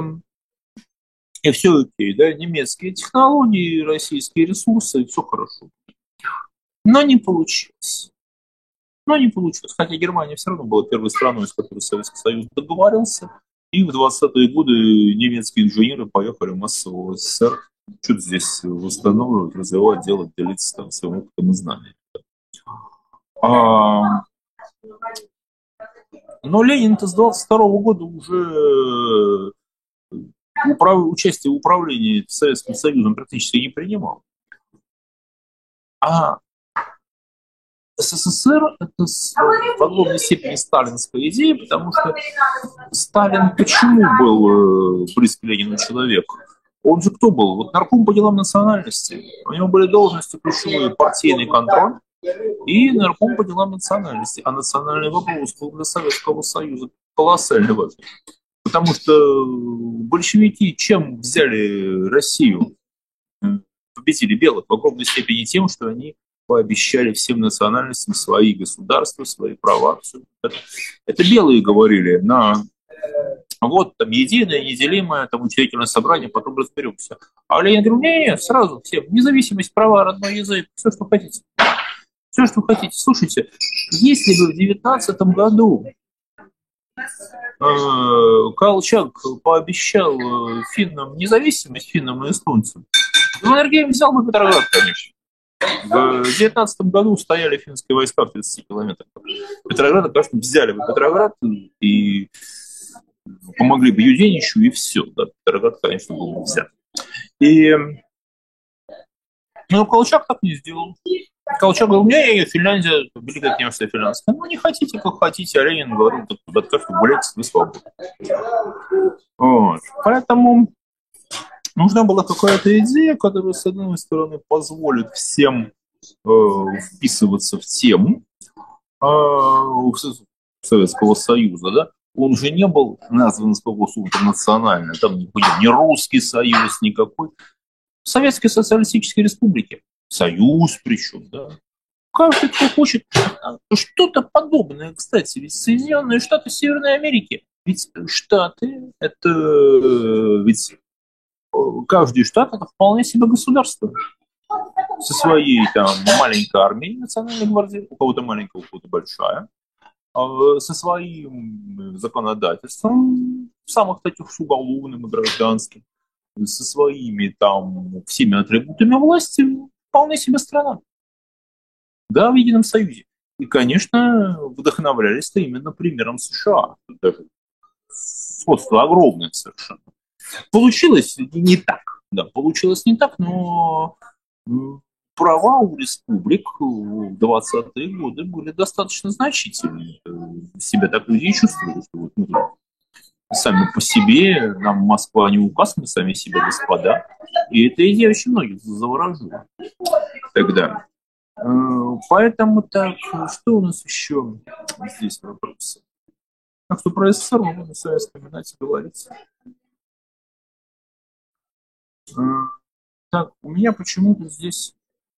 и все окей, да, немецкие технологии, российские ресурсы, все хорошо. Но не получилось. Но не получилось. Хотя Германия все равно была первой страной, с которой Советский Союз договорился. И в двадцатые годы немецкие инженеры поехали массово в СССР, что-то здесь восстанавливать, развивать, делать, делиться там своим опытом и знаниями. А... Но Ленин-то с двадцать второго года уже управ... участие в управлении Советским Союзом практически не принимал. А СССР – это в огромной степени сталинская идея, потому что Сталин почему был близкий к Ленину человек? Он же кто был? Вот нарком по делам национальности. У него были должности ключевые: партийный контроль и нарком по делам национальности. А национальный вопрос был для Советского Союза колоссально важен. Потому что большевики чем взяли Россию? Победили белых в огромной степени тем, что они пообещали всем национальностям свои государства, свои права. Это, это белые говорили на вот там единое, неделимое, там учредительное собрание, потом разберемся. А Ленин говорил, нет, сразу всем, независимость, права, родной язык, все, что хотите. Все, что хотите. Слушайте, если бы в девятнадцатом году Колчак пообещал финнам независимость, финнам и эстонцам, Маннергейм взял бы Петроград, конечно. В девятнадцатом году стояли финские войска в тридцати километрах. Петроград, конечно, взяли бы Петроград и помогли бы Юденичу, и все. Да, Петроград, конечно, был бы взят. И ну, Колчак так не сделал. Колчак говорил, не, Финляндия, Великое княжество Финляндское. Ну, не хотите, как хотите. А Ленин говорил, так что гуляйте, вы свободны. Вот. Поэтому нужна была какая-то идея, которая, с одной стороны, позволит всем э, вписываться в тему э, Советского Союза, да? Он же не был назван способом интернационально, там не, не русский союз никакой. Советские социалистические республики. Союз причем, да. Каждый, кто хочет что-то подобное, кстати, ведь Соединенные Штаты Северной Америки, ведь Штаты, это ведь каждый штат это вполне себе государство со своей там маленькой армией национальной гвардии, у кого-то маленькая, у кого-то большая, со своим законодательством, самых таких уголовным и гражданским, со своими там всеми атрибутами власти, вполне себе страна. Да, в Едином Союзе. И, конечно, вдохновлялись-то именно примером США. Даже сходство огромное совершенно. Получилось не так. Да, получилось не так, но права у республик в двадцатые годы были достаточно значительные. Себя так люди и чувствовали, что вот мы сами по себе, нам Москва не указ, мы сами себе господа. И эта идея очень многих заворожила тогда. Поэтому так, что у нас еще здесь вопросы? Так что про СССР мы будем с вами вспоминать и говорить. Так, у меня почему-то здесь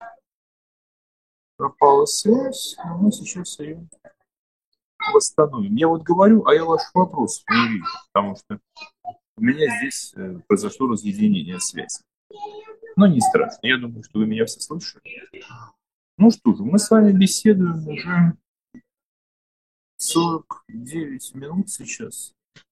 пропала связь, но мы сейчас ее восстановим. Я вот говорю, а я ваш вопрос не вижу, потому что у меня здесь произошло разъединение связи. Но не страшно, я думаю, что вы меня все слышали. Ну что же, мы с вами беседуем уже сорок девять минут сейчас.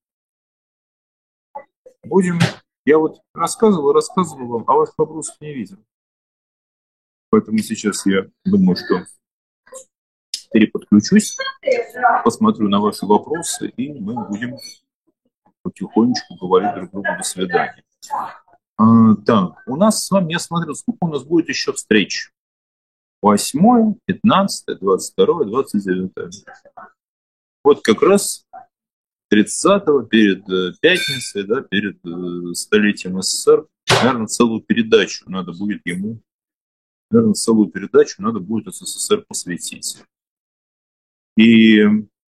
Будем... Я вот рассказывал, рассказывал вам, а ваших вопросов не видел. Поэтому сейчас я думаю, что переподключусь, посмотрю на ваши вопросы, и мы будем потихонечку говорить друг другу до свидания. А, так, у нас с вами, я смотрел, сколько у нас будет еще встреч. восьмое, пятнадцатое, двадцать второе, двадцать девятое. Вот как раз тридцатого, перед пятницей, да, перед столетием СССР, наверное, целую передачу надо будет ему, наверное, целую передачу надо будет СССР посвятить. И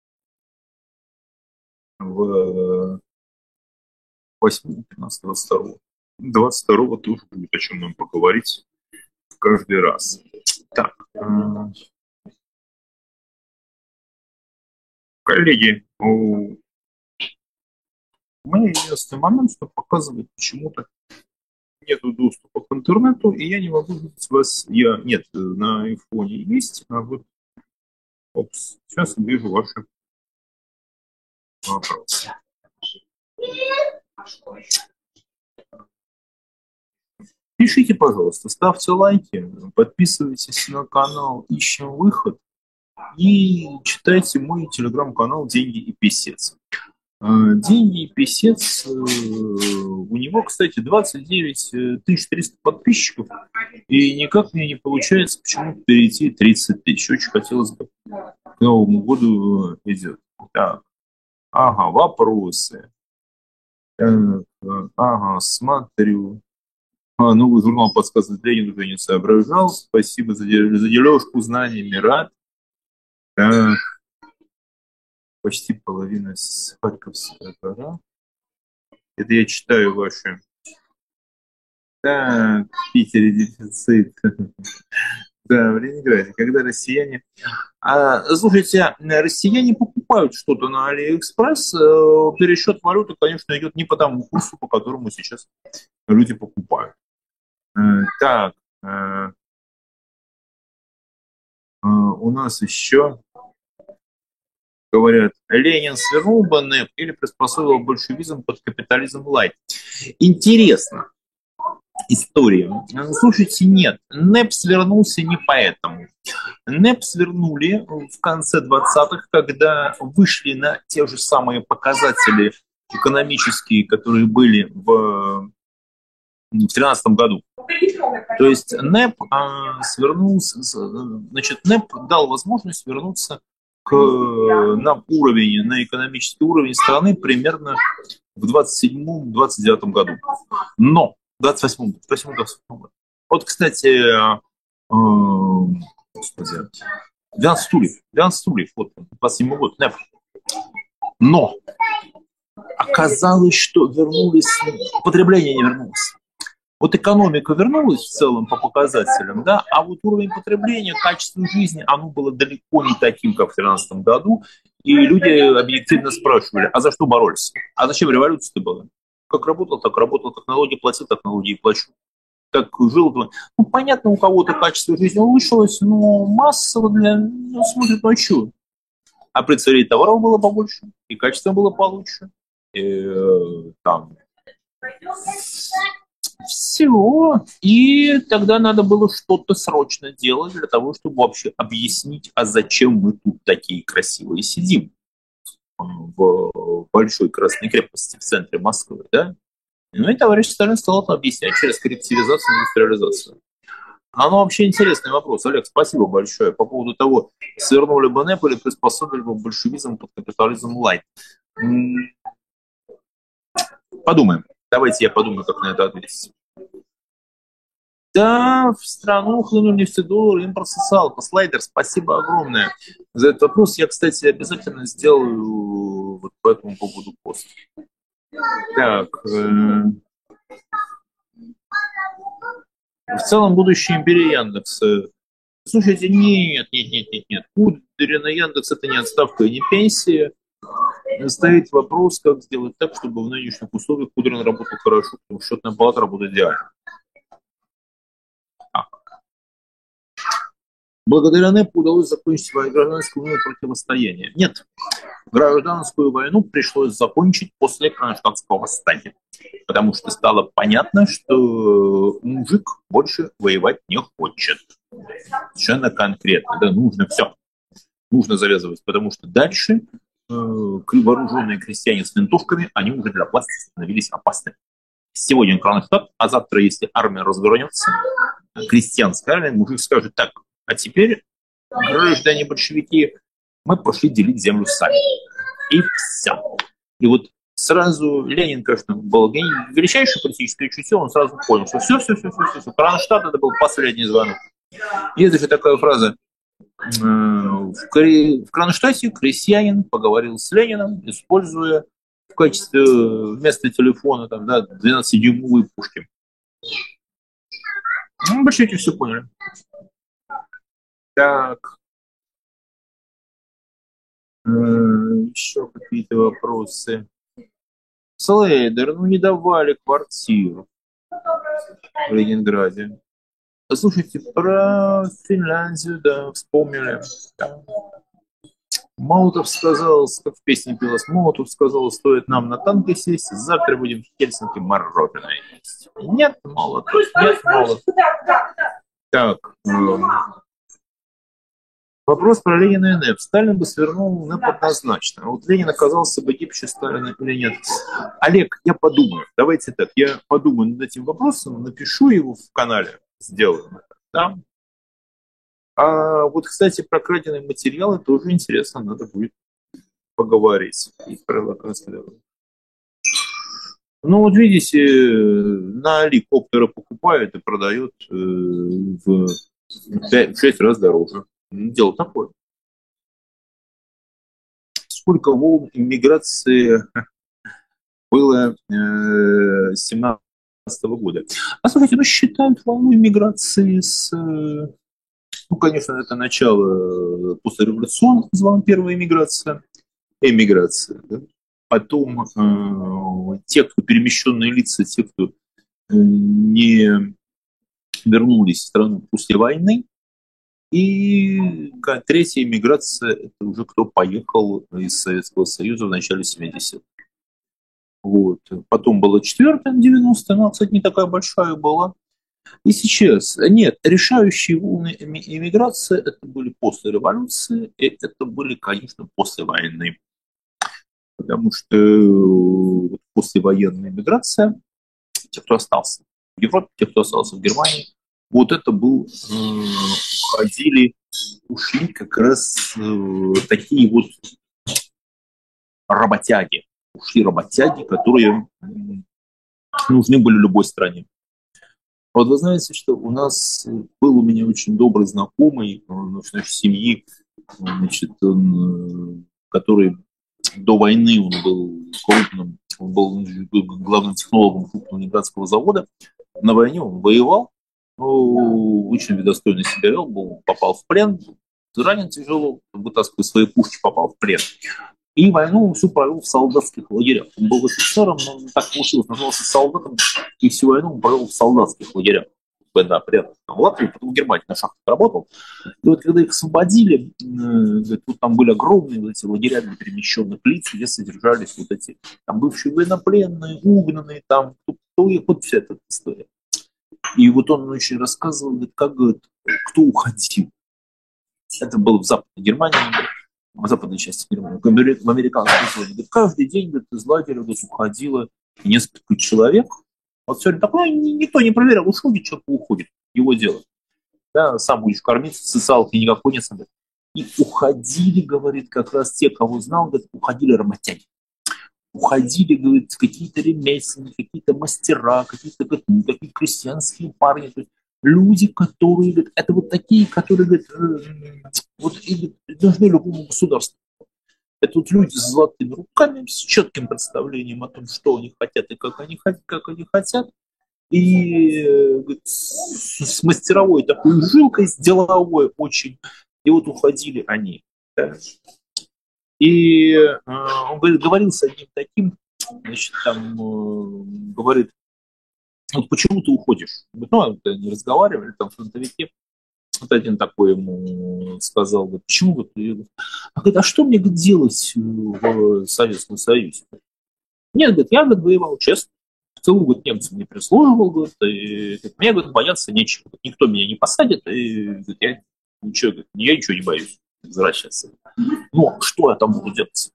в восьмом, пятнадцатом, двадцать втором, двадцать второго тоже будет о чем нам поговорить в каждый раз. Так, коллеги, у меня единственный момент, что показывает почему-то нету доступа к интернету, и я не могу видеть вас. Я нет, на айфоне есть, а вот опс, сейчас вижу ваши вопросы. Пишите, пожалуйста, ставьте лайки, подписывайтесь на канал «Ищем выход» и читайте мой телеграм-канал «Деньги и писец». «Деньги и писец», у него, кстати, двадцать девять тысяч триста подписчиков, и никак мне не получается почему-то перейти тридцать тысяч. Очень хотелось бы к Новому году идет. Так, ага, вопросы. Так, ага, смотрю. А, новый журнал подсказывает Ленин уже не соображал. Спасибо за, за дележку знаниями, рад. Так. Почти половина с Харьковского двора. Это я читаю ваши. Так, в Питере дефицит. Да, в Ленинграде, когда россияне... А, слушайте, россияне покупают что-то на Алиэкспресс, пересчет валюты, конечно, идет не по тому курсу, по которому сейчас люди покупают. Так, у нас еще говорят, Ленин свернул бы НЭП или приспособил большевизм под капитализм лайт. Интересно. История. Слушайте, нет, НЭП свернулся не поэтому. НЭП свернули в конце двадцатых, когда вышли на те же самые показатели экономические, которые были в в тринадцатом году. То есть НЭП а, свернулся, значит, НЭП дал возможность вернуться к, на уровень, на экономический уровень страны примерно в двадцать седьмом — двадцать девятом году. Но в двадцать восьмом, двадцать восьмом, двадцать восьмом году. Вот, кстати, э, господи, двенадцать стульев, двенадцать стульев, вот, двадцать седьмой год, НЭП. Но оказалось, что вернулись, потребление не вернулось. Вот экономика вернулась в целом по показателям, да, а вот уровень потребления, качество жизни, оно было далеко не таким, как в тринадцатом году. И люди объективно спрашивали, а за что боролись? А зачем революция-то была? Как работал, так работал, как налоги платил, так налоги и плачу. Как жил, ну, понятно, у кого-то качество жизни улучшилось, но массово для, ну, смотрит, ну, а что? А при царе товаров было побольше, и качество было получше. И, э, там... Всего. И тогда надо было что-то срочно делать для того, чтобы вообще объяснить, а зачем мы тут такие красивые сидим в большой красной крепости в центре Москвы, да? Ну и товарищ Сталин стал это объяснять через коллективизацию и индустриализацию. Оно вообще интересный вопрос. Олег, спасибо большое. По поводу того, свернули бы НЭП или приспособили бы большевизм под капитализм лайт. Подумаем. Давайте я подумаю, как на это ответить. Да, в страну хлынул нефтедоллар, импорт социалка. Слайдер, спасибо огромное за этот вопрос. Я, кстати, обязательно сделаю вот по этому поводу пост. Так, э, в целом будущее империи Яндекса. Слушайте, нет, нет, нет, нет, нет. Кудрина Яндекс это не отставка и не пенсия. Стоит вопрос, как сделать так, чтобы в нынешних условиях Кудрин работал хорошо, потому что счетная палата работает идеально. А. Благодаря НЭПу удалось закончить свою гражданскую войну противостояние. Нет, гражданскую войну пришлось закончить после Кронштадтского восстания, потому что стало понятно, что мужик больше воевать не хочет. Совершенно конкретно, да, нужно все, нужно завязывать, потому что дальше э, вооруженные крестьяне с винтовками, они уже для власти становились опасны. Сегодня Кронштадт, а завтра, если армия развернется, крестьянская армия, мужик скажет так, а теперь, граждане большевики, мы пошли делить землю сами. И все. И вот сразу Ленин, конечно, был величайшее политическое чутье, он сразу понял, что все, все, все, все, все, Кронштадт это был последний звонок. Есть же такая фраза, в Кронштадте крестьянин поговорил с Лениным, используя в качестве вместо телефона там, да, двенадцатидюймовые пушки. Ну, большевики все поняли. Так. Еще какие-то вопросы. Слейдер, ну не давали квартиру в Ленинграде. Слушайте, про Финляндию, да, вспомнили. Да. Молотов сказал, как в песне пелось, Молотов сказал, стоит нам на танке сесть, завтра будем в Хельсинки мороженое есть. Нет, Молотов, нет, Молотов. Так, вопрос про Ленина и НЭП. Сталин бы свернул НЭП однозначно. А вот Ленин оказался бы гибче Сталина или нет? Олег, я подумаю. Давайте так, я подумаю над этим вопросом, напишу его в канале, сделаем это. Да? А вот, кстати, про краденые материалы тоже интересно, надо будет поговорить. Ну, вот видите, на Али коптеры покупают и продают в шесть раз дороже. Дело такое. Сколько волн иммиграции было э, с семнадцатого года? А слушайте, ну считают волну иммиграции с... Ну, конечно, это начало послереволюционных, называем первая иммиграция, эмиграция. Да? Потом э, те, кто перемещенные лица, те, кто не вернулись в страну после войны. И третья иммиграция – это уже кто поехал из Советского Союза в начале семидесятых. Вот. Потом была четвертая, девяностая, она, кстати, не такая большая была. И сейчас, нет, решающие волны иммиграции – это были после революции, и это были, конечно, после войны. Потому что послевоенная иммиграция, те, кто остался в Европе, те, кто остался в Германии, вот это был, э, ходили, ушли как раз э, такие вот работяги. Ушли работяги, которые э, нужны были любой стране. Вот вы знаете, что у нас был у меня очень добрый знакомый в нашей семье, значит, он, который до войны он был крупным, он был главным технологом крупного ленинградского завода. На войне он воевал, ну, очень достойно себя вел, был, попал в плен, ранен тяжело, вытаскивая свои пушки, попал в плен. И войну всю провел в солдатских лагерях. Он был офицером, но так получилось, назывался солдатом, и всю войну он провел в солдатских лагерях. Да, приятно. В Латвии, потом в Германии на шахтах работал. И вот когда их освободили, э, тут там были огромные вот эти лагеря для перемещенных лиц, где содержались вот эти там бывшие военнопленные, угнанные, там, кто их, вот вся эта история. И вот он очень рассказывал, говорит, как, говорит, кто уходил. Это было в Западной Германии, в западной части Германии, в американской зоне. Говорит, каждый день говорит, из лагеря говорит, уходило несколько человек. Вот сегодня такое никто не проверял, уходит человек, уходит, его дело. да, сам будешь кормиться, социалки никакой нет. И уходили, говорит, как раз те, кого знал, говорит, уходили работяги. Уходили, говорит, какие-то ремесленники, какие-то мастера, какие-то говорит, ну, такие крестьянские парни, говорит, люди, которые, говорит, это вот такие, которые, говорит, э, вот, и, говорит, нужны любому государству. Это вот люди с золотыми руками, с четким представлением о том, что они хотят и как они, как они хотят, и э, говорит, с, с мастеровой такой жилкой, с деловой очень. И вот уходили они. Да? И э, он говорит, говорил с одним таким, значит, там, э, говорит, вот почему ты уходишь? Говорит, ну, это не разговаривали, там, фронтовики. Вот один такой ему сказал, говорит, почему вот ты... А, говорит, а что мне говорит, делать в Советском Союзе? Нет, говорит, я, говорит, воевал честно. В тылу, говорит, немцам не прислуживал, говорит, и, говорит, мне, говорит, бояться нечего. Никто меня не посадит, и говорит, я, ничего, говорит, я ничего не боюсь возвращаться. Ну, что я там буду делать?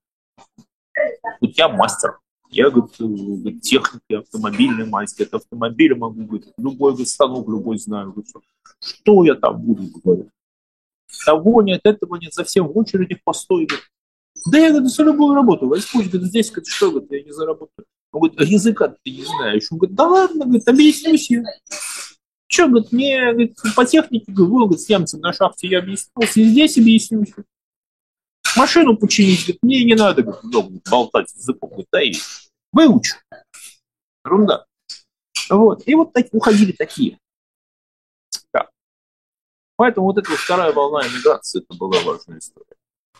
Вот я мастер. Я, говорит, техник, я автомобильный мастер, это автомобиль могу, говорит, любой говорит, станок, любой знаю. Говорит, что я там буду, говорит. Того нет, этого нет, за всем в очереди постой. Говорит. Да я, говорит, за любую работу возьмусь, говорит, здесь, говорит, что, говорит, я не заработаю. Он говорит, а языка ты не знаешь. Он говорит, да ладно, говорит, объяснюсь я. Че, говорит, мне, говорит, по технике, говорит, с немцем на шахте я объяснился, и здесь объяснюсь. Машину починить, говорит, мне не надо, говорит, много болтать языком, говорит, да и выучу. Ерунда. Вот. И вот так, уходили такие. Да. Поэтому вот эта вот вторая волна эмиграции, это была важная история.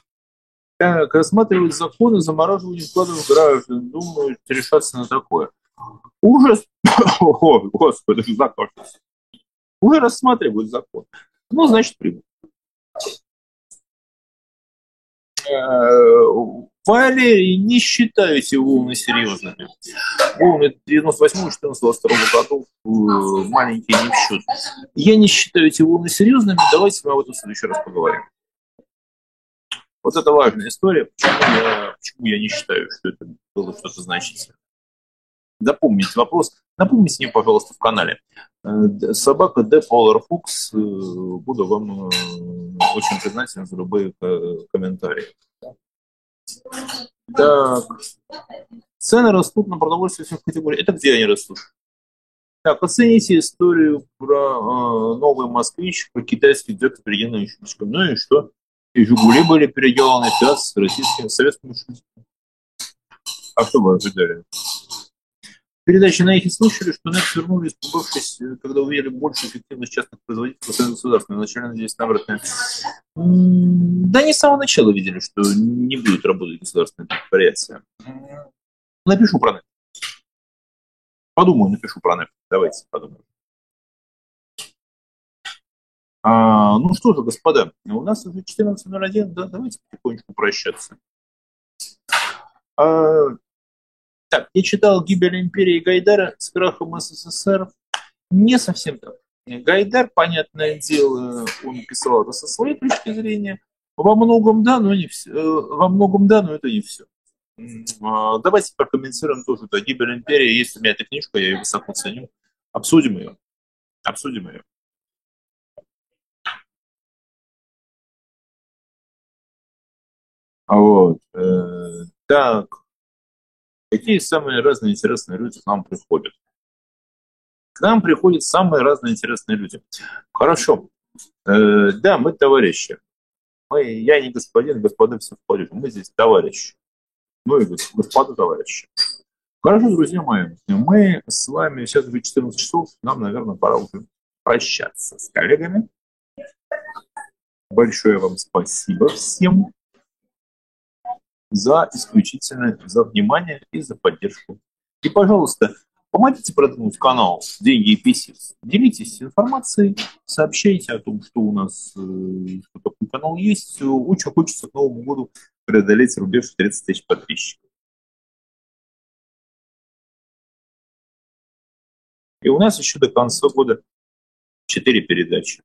Как рассматривают законы замораживания вкладов граждан, думают решаться на такое. Ужас. О, Господи, закончился. Уже рассматривают закон. Ну, значит, примут. Валерий, не считаю эти волны серьезными. Волны девяносто восьмого четырнадцатого двадцать второго годов э, маленькие не в счет. Я не считаю эти волны серьезными. Давайте мы об этом в следующий раз поговорим. Вот это важная история. Почему я, почему я не считаю, что это было что-то значительное. Запомните вопрос. Напомните мне, пожалуйста, в канале. Собака Д. Polar Fox. Буду вам очень признателен за любые комментарии. Так. Цены растут на продовольствие всех категорий. Это где они растут? Так, оцените историю про э, новый москвич, про китайский дзёк с переделанным шуточком. Ну и что? И Жигули были переделаны, Фиат с российским, советским шуточком. А что вы ожидали? Передачи на их слышали, что НЭК вернули, испугавшись, когда увидели большую эффективность частных производителей по сравнению с государственными. Вначале надеялись на обратное. Да они с самого начала видели, что не будет работать государственное предприятие. Напишу про НЭК. Подумаю, напишу про НЭК. Давайте подумаем. А, ну что же, господа, у нас уже четырнадцать ноль один, да, давайте потихонечку прощаться. А, так, я читал «Гибель империи» Гайдара с крахом СССР. Не совсем так. Гайдар, понятное дело, он писал это со своей точки зрения. Во многом да, но не все. Во многом да, но это не все. Давайте прокомментируем тоже. Да, «Гибель империи». Есть у меня эта книжка, я ее высоко ценю. Обсудим ее. Обсудим ее. Вот. Э, так. Какие самые разные интересные люди к нам приходят? К нам приходят самые разные интересные люди. Хорошо. Э, да, мы товарищи. Мы, я не господин, господа все в порядке. Мы здесь товарищи. Ну и господа товарищи. Хорошо, друзья мои. Мы с вами сейчас уже четырнадцать часов. Нам, наверное, пора уже прощаться с коллегами. Большое вам спасибо всем за исключительное, за внимание и за поддержку. И, пожалуйста, помогите продвинуть канал «Деньги и писец». Делитесь информацией, сообщайте о том, что у нас э, что такой канал есть. Очень хочется к Новому году преодолеть рубеж тридцать тысяч подписчиков. И у нас еще до конца года четыре передачи.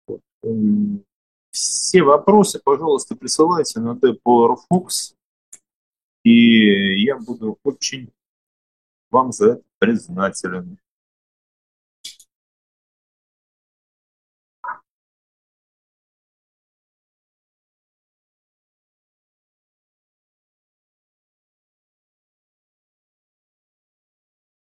М, Все вопросы, пожалуйста, присылайте на dev.powerfox, и я буду очень вам за это признателен.